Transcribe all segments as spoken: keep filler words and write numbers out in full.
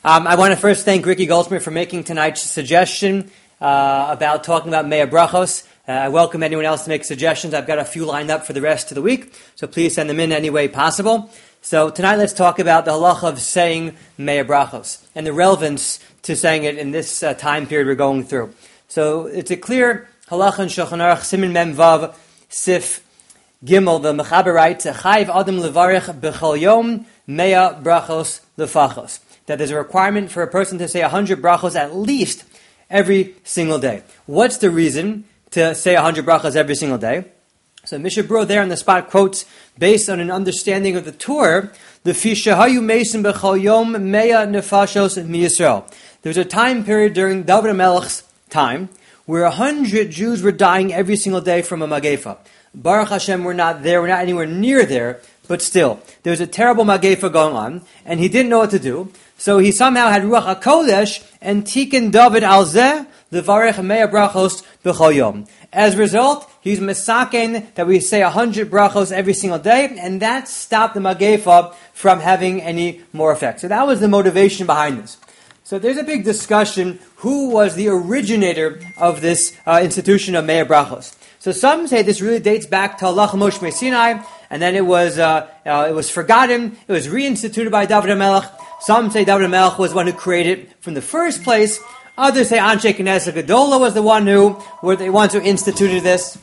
Um, I want to first thank Ricky Goldsmith for making tonight's suggestion uh, about talking about Mea Brachos. Uh, I welcome anyone else to make suggestions. I've got a few lined up for the rest of the week, so please send them in any way possible. So tonight let's talk about the halacha of saying Mea Brachos and the relevance to saying it in this uh, time period we're going through. So it's a clear halacha in Shulchan Aruch, Siman Mem Vav, Sif Gimel, the Mechaber writes, Chayiv Adam levarich b'chol yom Mea Brachos lefachos. That there's a requirement for a person to say one hundred brachos at least every single day. What's the reason to say one hundred brachos every single day? So Mishnah Berurah there on the spot quotes, based on an understanding of the Torah, the Fishahayu Mesim B'chol Yom Mea Nefashos MiYisrael. There's a time period during David HaMelech's time where one hundred Jews were dying every single day from a magefa. Baruch Hashem, we're not there, we're not anywhere near there, but still, there was a terrible magefa going on, and he didn't know what to do. So he somehow had Ruach HaKodesh and Tikkun David al Zeh Levarech Mea Brachos B'chol Yom. As a result, he's misaken that we say one hundred brachos every single day, and that stopped the magefa from having any more effect. So that was the motivation behind this. So there's a big discussion, who was the originator of this uh, institution of Mea Brachos. So some say this really dates back to Halacha Moshe Sinai, and then it was uh, uh, it was forgotten, it was reinstituted by David HaMelech. Some say David HaMelech was the one who created it from the first place. Others say Anshe Knesset Gedola was the one who were the ones who instituted this.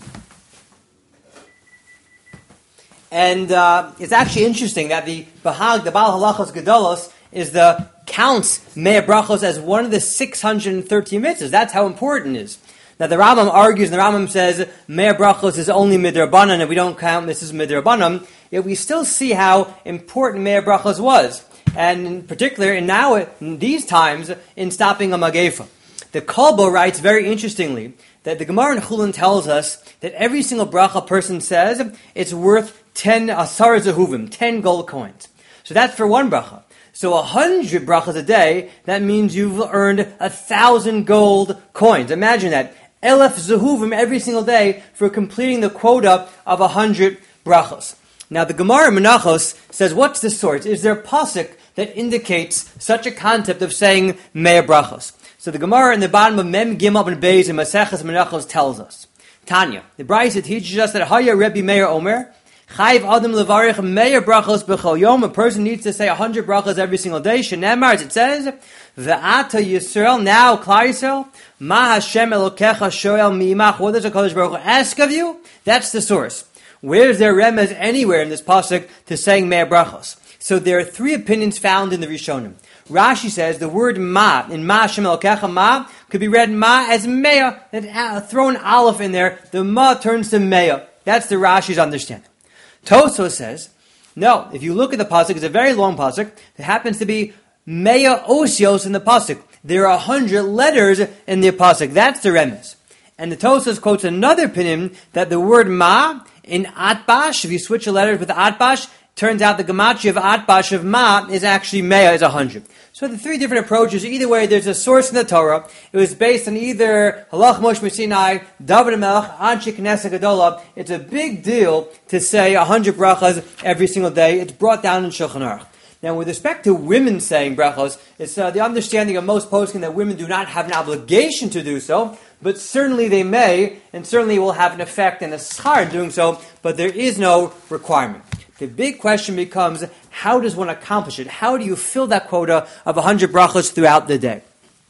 And uh, it's actually interesting that the Bahag, the Baal Halachos Gedolos, is the counts Mea Brachos as one of the six hundred thirteen mitzvahs. That's how important it is. Now the Rambam argues, and the Rambam says Mea Brachos is only midrabanan, and we don't count this as midrabanan. Yet we still see how important Mea Brachos was, and in particular, in now in these times, in stopping a magefa. The Kolbo writes very interestingly that the Gemara in Chulin tells us that every single bracha person says it's worth ten asar zehuvim, ten gold coins. So that's for one bracha. So a hundred brachas a day, that means you've earned a thousand gold coins. Imagine that. Elef zehuvim every single day for completing the quota of a hundred brachos. Now the Gemara Menachos says, what's the source? Is there a pasuk that indicates such a concept of saying Mea Brachos? So the Gemara in the bottom of Mem Gimel and Beis in Maseches Menachos tells us, Tanya, the Brisa teaches us that Haya Rebbe Meir Omer, Chayiv Adam levarich Mea Brachos b'chol yom. A person needs to say a hundred brachos every single day. Shenemar, as it says, Ve'ata Yisrael, now Klal Yisrael, Ma Hashem Elokecha shoel mi'imach. What does the Kodesh Baruch Hu ask of you? That's the source. Where is there remez anywhere in this pasuk to saying Mea Brachos? So there are three opinions found in the Rishonim. Rashi says the word ma, in ma Hashem Elokecha ma, could be read ma as mea, and uh, throw an aleph in there, the ma turns to mea. That's the Rashi's understanding. Tosfos says, no, if you look at the pasuk, it's a very long pasuk, it happens to be mea osios in the pasuk. There are a hundred letters in the pasuk. That's the remez. And the Tosfos quotes another opinion that the word ma, in atbash, if you switch the letters with atbash, turns out the gematria of atbash of ma is actually mea, is a hundred. So the three different approaches, either way, there's a source in the Torah. It was based on either Halach Moshe Sinai, David HaMelech, Anshe Knesset Gedola. It's a big deal to say a hundred brachas every single day. It's brought down in Shulchan Aruch. Now, with respect to women saying brachos, it's uh, the understanding of most poskim that women do not have an obligation to do so, but certainly they may, and certainly will have an effect and a schar in doing so, but there is no requirement. The big question becomes, how does one accomplish it? How do you fill that quota of one hundred brachos throughout the day?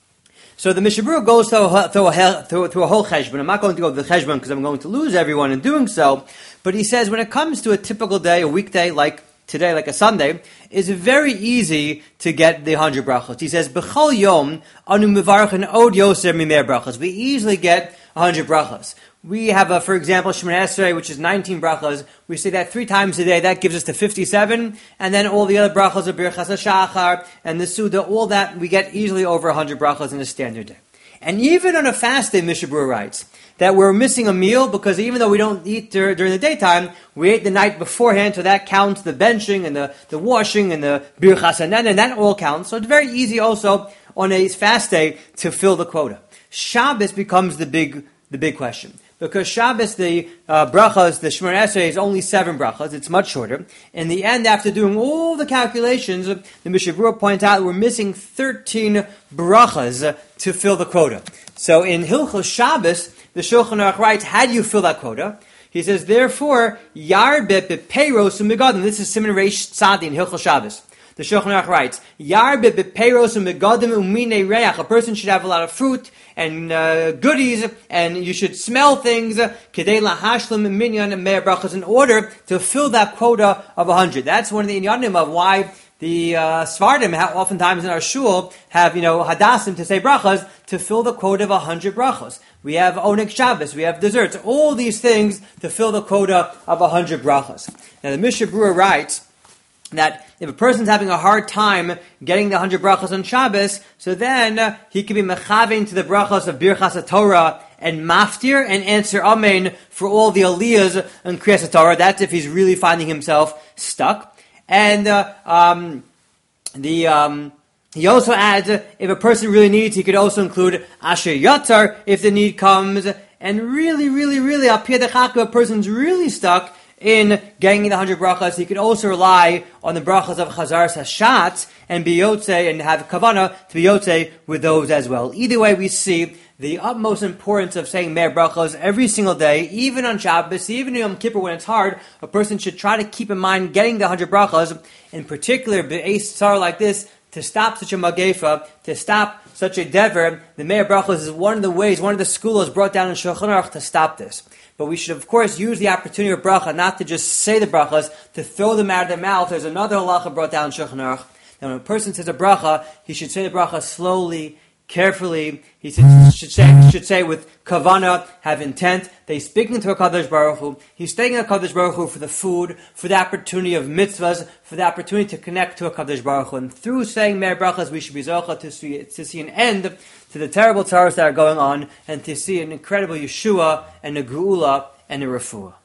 So the Mishnah Berurah goes through a, through, a, through, through a whole cheshbon. I'm not going to go to the cheshbon because I'm going to lose everyone in doing so, but he says when it comes to a typical day, a weekday like today, like a Sunday, it's very easy to get the one hundred brachos. He says, B'chol yom anu mevarchen od yoser mimei brachos. We easily get one hundred brachos. We have, a, for example, Shemoneh Esrei, which is nineteen brachos. We say that three times a day. That gives us to fifty-seven. And then all the other brachos of Birchas HaShachar and the Suda, all that, we get easily over one hundred brachos in a standard day. And even on a fast day, Mishnah Berurah writes that we're missing a meal because even though we don't eat dur- during the daytime, we ate the night beforehand, so that counts the benching and the, the washing and the Birchas Hanan, and that all counts. So it's very easy also on a fast day to fill the quota. Shabbos becomes the big, the big question. because Shabbos, the uh, brachas, the Shemona Esrei is only seven brachas. It's much shorter. In the end, after doing all the calculations, the Mishnah Berurah points out we're missing thirteen brachas to fill the quota. So in Hilchos Shabbos, the Shulchan Aruch writes, how do you fill that quota? He says, therefore, Yarbe bepeiros u'megadim. This is Siman Reish Tzadi in Hilchos Shabbos. The Shulchan Aruch writes, Yarbe bepeiros u'megadim u'mine reach. A person should have a lot of fruit and uh, goodies, and you should smell things, kedei lahashlim minyan me'er brachas, in order to fill that quota of a hundred. That's one of the inyanim of why the uh, Svardim, oftentimes in our shul, have, you know, hadassim to say brachas to fill the quota of a hundred brachas. We have Oneg Shabbos, we have desserts, all these things to fill the quota of a hundred brachas. Now the Mishnah Berurah writes that if a person's having a hard time getting the hundred brachas on Shabbos, so then uh, he can be mechavein to the brachas of Birchas Torah and maftir and answer amen for all the aliyahs and Kriyas Torah. That's if he's really finding himself stuck. And uh, um, the um, he also adds, uh, if a person really needs, he could also include Asher Yatzar if the need comes. And really, really, really, al pi hadechak, if a person's really stuck in getting the hundred brachas, he could also rely on the brachas of Chazaras Hashatz and be Yotzei and have Kavanah to be Yotzei with those as well. Either way, we see the utmost importance of saying Me'er brachos every single day, even on Shabbos, even in Yom Kippur when it's hard. A person should try to keep in mind getting the hundred brachos, in particular, be'ez tzar like this, to stop such a magefa, to stop such a dever. The Me'er brachos is one of the ways, one of the schools brought down in Shulchan Aruch to stop this. But we should, of course, use the opportunity of bracha, not to just say the brachas, to throw them out of their mouth. There's another halacha brought down in Shulchan Aruch. Now, when a person says a bracha, he should say the bracha slowly, carefully. He should, should say should say with kavana, have intent. They speaking to a Kadosh Baruch Hu. He's thanking a Kadosh Baruch Hu for the food, for the opportunity of mitzvahs, for the opportunity to connect to a Kadosh Baruch Hu. And through saying Me'er brachas, we should be zocha to see to see an end to the terrible tzaros that are going on, and to see an incredible Yeshua and a geula and a refuah.